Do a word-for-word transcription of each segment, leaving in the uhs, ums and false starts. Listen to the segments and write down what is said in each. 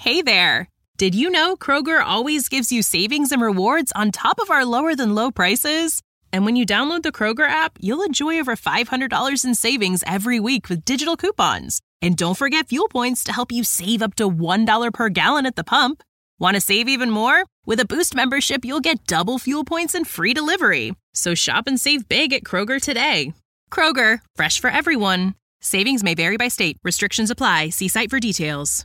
Hey there! Did you know Kroger always gives you savings and rewards on top of our lower-than-low prices? And when you download the Kroger app, you'll enjoy over five hundred dollars in savings every week with digital coupons. And don't forget fuel points to help you save up to one dollar per gallon at the pump. Want to save even more? With a Boost membership, you'll get double fuel points and free delivery. So shop and save big at Kroger today. Kroger, fresh for everyone. Savings may vary by state. Restrictions apply. See site for details.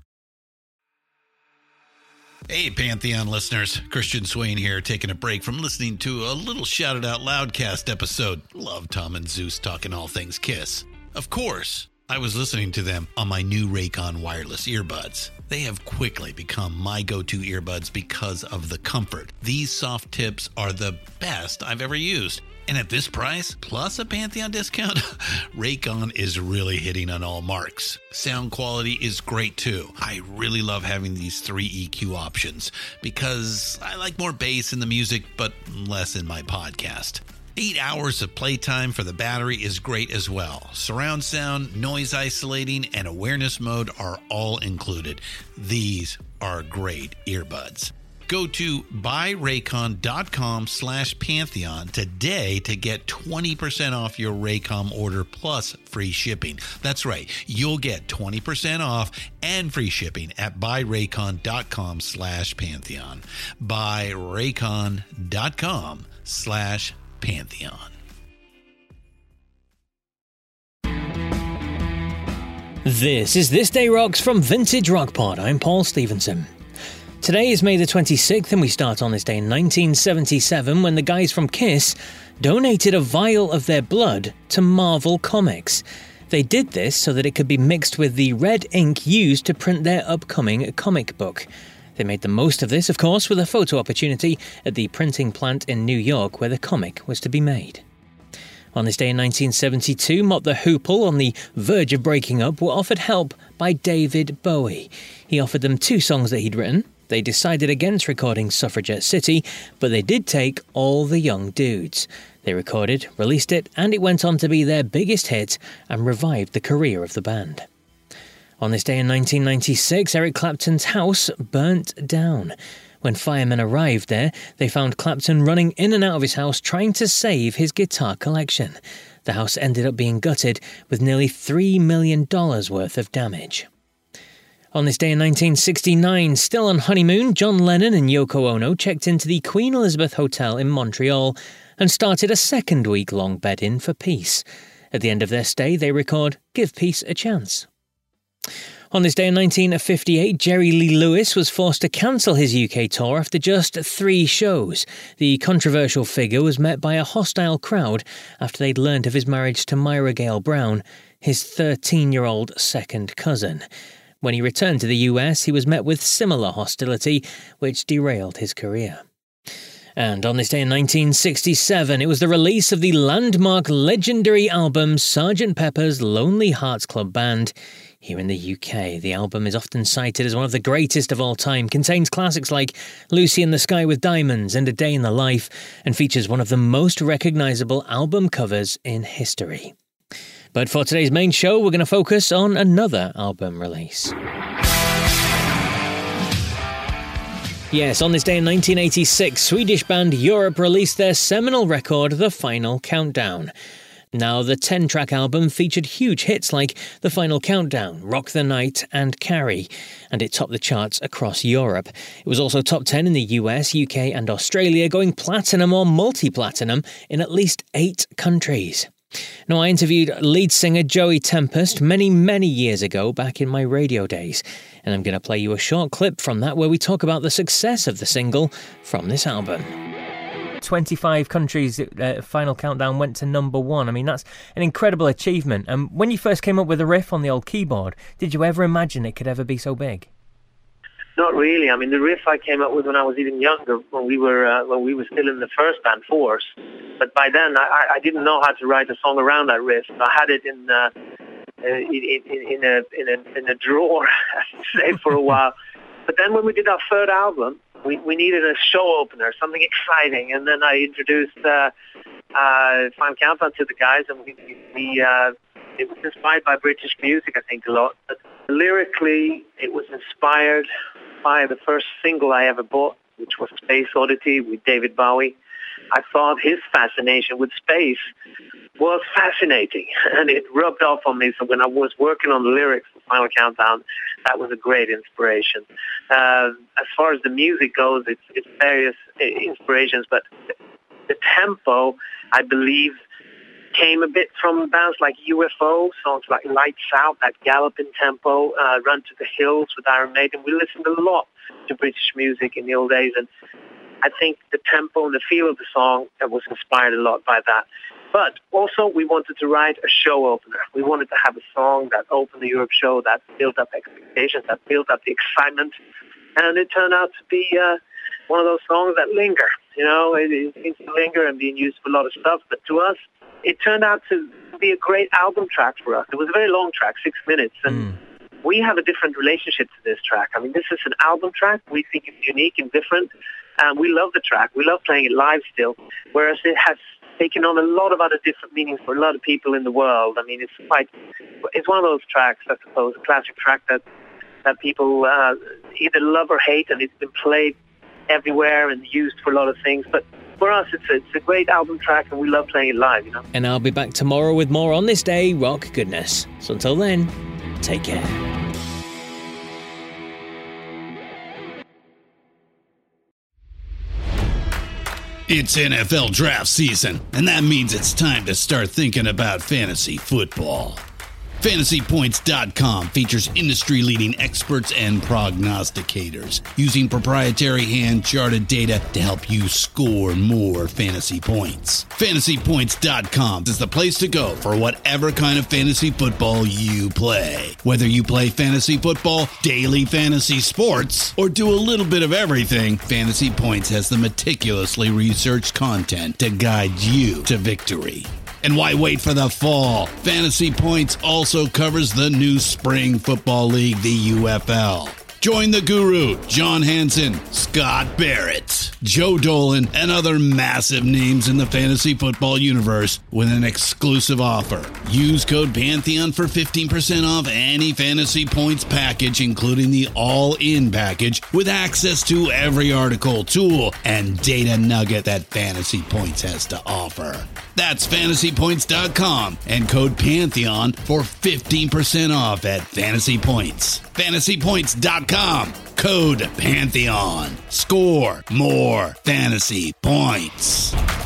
Hey, Pantheon listeners. Christian Swain here, taking a break from listening to a little Shout It Out Loudcast episode. Love Tom and Zeus talking all things Kiss. Of course, I was listening to them on my new Raycon wireless earbuds. They have quickly become my go-to earbuds because of the comfort. These soft tips are the best I've ever used. And at this price, plus a Pantheon discount, Raycon is really hitting on all marks. Sound quality is great too. I really love having these three E Q options because I like more bass in the music, but less in my podcast. Eight hours of playtime for the battery is great as well. Surround sound, noise isolating, and awareness mode are all included. These are great earbuds. Go to buyraycon.com slash Pantheon today to get twenty percent off your Raycon order plus free shipping. That's right. You'll get twenty percent off and free shipping at buyraycon.com slash Pantheon. Buyraycon.com slash Pantheon. This is This Day Rocks from Vintage Rock Pod. I'm Paul Stevenson. Today is May the twenty-sixth, and we start on this day in nineteen seventy-seven when the guys from Kiss donated a vial of their blood to Marvel Comics. They did this so that it could be mixed with the red ink used to print their upcoming comic book. They made the most of this, of course, with a photo opportunity at the printing plant in New York where the comic was to be made. On this day in nineteen seventy-two, Mott the Hoople, on the verge of breaking up, were offered help by David Bowie. He offered them two songs that he'd written. They decided against recording Suffragette City, but they did take All the Young Dudes. They recorded, released it, and it went on to be their biggest hit and revived the career of the band. On this day in nineteen ninety-six, Eric Clapton's house burnt down. When firemen arrived there, they found Clapton running in and out of his house trying to save his guitar collection. The house ended up being gutted with nearly three million dollars worth of damage. On this day in nineteen sixty-nine, still on honeymoon, John Lennon and Yoko Ono checked into the Queen Elizabeth Hotel in Montreal and started a second week-long bed-in for peace. At the end of their stay, they record Give Peace a Chance. On this day in nineteen fifty-eight, Jerry Lee Lewis was forced to cancel his U K tour after just three shows. The controversial figure was met by a hostile crowd after they'd learnt of his marriage to Myra Gale Brown, his thirteen-year-old second cousin. When he returned to the U S, he was met with similar hostility, which derailed his career. And on this day in nineteen sixty-seven, it was the release of the landmark legendary album Sergeant Pepper's Lonely Hearts Club Band. Here in the U K, the album is often cited as one of the greatest of all time, contains classics like Lucy in the Sky with Diamonds and A Day in the Life, and features one of the most recognisable album covers in history. But for today's main show, we're going to focus on another album release. Yes, on this day in nineteen eighty-six, Swedish band Europe released their seminal record, The Final Countdown. Now, the ten-track album featured huge hits like The Final Countdown, Rock the Night, and Carrie, and it topped the charts across Europe. It was also top ten in the U S, U K, and Australia, going platinum or multi-platinum in at least eight countries. Now, I interviewed lead singer Joey Tempest many, many years ago, back in my radio days, and I'm going to play you a short clip from that where we talk about the success of the single from this album. twenty-five countries, uh, Final Countdown went to number one. I mean, that's an incredible achievement. And when you first came up with a riff on the old keyboard, did you ever imagine it could ever be so big? Not really. I mean, the riff I came up with when I was even younger, when we were uh, when we were still in the first band, Force. But by then, I, I didn't know how to write a song around that riff. I had it in uh, in, in, in a in a in a drawer, I should say, for a while. But then when we did our third album, we we needed a show opener, something exciting, and then I introduced uh, uh, Final Countdown to the guys, and we we. Uh, It was inspired by British music, I think, a lot. But lyrically, it was inspired buy the first single I ever bought, which was Space Oddity with David Bowie. I thought his fascination with space was fascinating, and it rubbed off on me. So when I was working on the lyrics for Final Countdown, that was a great inspiration. Uh, as far as the music goes, it's, it's various inspirations, but the tempo, I believe, came a bit from bands like U F O, songs like Lights Out, that galloping tempo, uh, Run to the Hills with Iron Maiden. We listened a lot to British music in the old days, and I think the tempo and the feel of the song was inspired a lot by that. But also, we wanted to write a show opener. We wanted to have a song that opened the Europe show, that built up expectations, that built up the excitement. And it turned out to be uh, one of those songs that linger. You know, it, it seems to linger and being used for a lot of stuff. But to us, it turned out to be a great album track for us. It was a very long track, six minutes. And mm. we have a different relationship to this track. I mean, this is an album track. We think it's unique and different. And we love the track. We love playing it live still, whereas it has taken on a lot of other different meanings for a lot of people in the world. I mean, it's quite, it's one of those tracks, I suppose, a classic track that, that people uh, either love or hate, and it's been played everywhere and used for a lot of things. But for us, it's a, it's a great album track, and we love playing it live, you know. And I'll be back tomorrow with more On This Day Rock Goodness. So until then, take care. It's N F L draft season, and that means it's time to start thinking about fantasy football. Fantasy Points dot com features industry-leading experts and prognosticators using proprietary hand-charted data to help you score more fantasy points. Fantasy Points dot com is the place to go for whatever kind of fantasy football you play. Whether you play fantasy football, daily fantasy sports, or do a little bit of everything, Fantasy Points has the meticulously researched content to guide you to victory. And why wait for the fall? Fantasy Points also covers the new spring football league, the U F L. Join the guru, John Hansen, Scott Barrett, Joe Dolan, and other massive names in the fantasy football universe with an exclusive offer. Use code Pantheon for fifteen percent off any Fantasy Points package, including the all-in package, with access to every article, tool, and data nugget that Fantasy Points has to offer. That's Fantasy Points dot com and code Pantheon for fifteen percent off at Fantasy Points. Fantasy Points dot com, code Pantheon. Score more fantasy points.